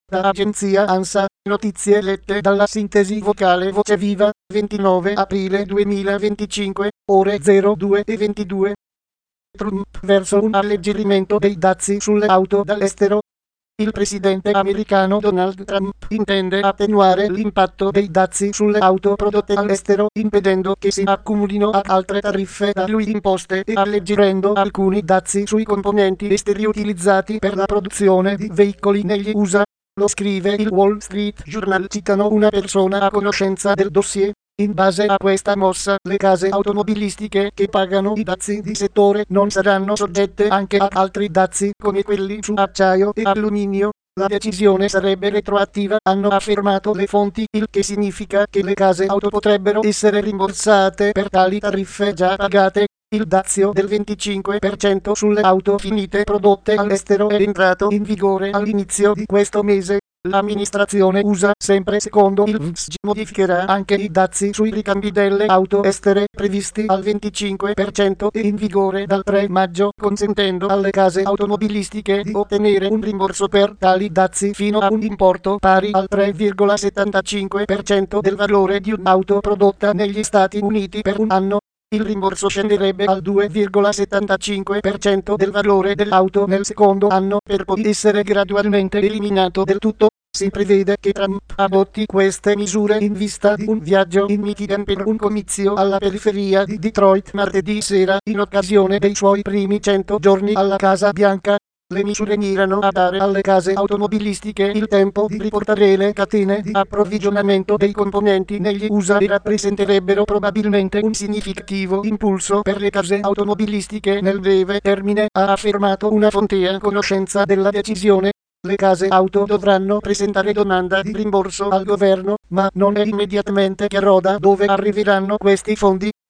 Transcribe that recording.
Da agenzia ANSA, notizie lette dalla sintesi vocale Voce Viva, 29 aprile 2025, ore 02:22. Trump verso un alleggerimento dei dazi sulle auto dall'estero. Il presidente americano Donald Trump intende attenuare l'impatto dei dazi sulle auto prodotte all'estero, impedendo che si accumulino ad altre tariffe da lui imposte e alleggerendo alcuni dazi sui componenti esteri utilizzati per la produzione di veicoli negli USA. Lo scrive il Wall Street Journal, citano una persona a conoscenza del dossier. In base a questa mossa, le case automobilistiche che pagano i dazi di settore non saranno soggette anche ad altri dazi come quelli su acciaio e alluminio. La decisione sarebbe retroattiva, hanno affermato le fonti, il che significa che le case auto potrebbero essere rimborsate per tali tariffe già pagate. Il dazio del 25% sulle auto finite prodotte all'estero è entrato in vigore all'inizio di questo mese. L'amministrazione USA, sempre secondo il VSG, modificherà anche i dazi sui ricambi delle auto estere previsti al 25% e in vigore dal 3 maggio, consentendo alle case automobilistiche di ottenere un rimborso per tali dazi fino a un importo pari al 3,75% del valore di un'auto prodotta negli Stati Uniti per un anno. Il rimborso scenderebbe al 2,75% del valore dell'auto nel secondo anno, per poi essere gradualmente eliminato del tutto. Si prevede che Trump adotti queste misure in vista di un viaggio in Michigan per un comizio alla periferia di Detroit martedì sera, in occasione dei suoi primi 100 giorni alla Casa Bianca. Le misure mirano a dare alle case automobilistiche il tempo di riportare le catene di approvvigionamento dei componenti negli USA e rappresenterebbero probabilmente un significativo impulso per le case automobilistiche nel breve termine, ha affermato una fonte a conoscenza della decisione. Le case auto dovranno presentare domanda di rimborso al governo, ma non è immediatamente chiaro da dove arriveranno questi fondi.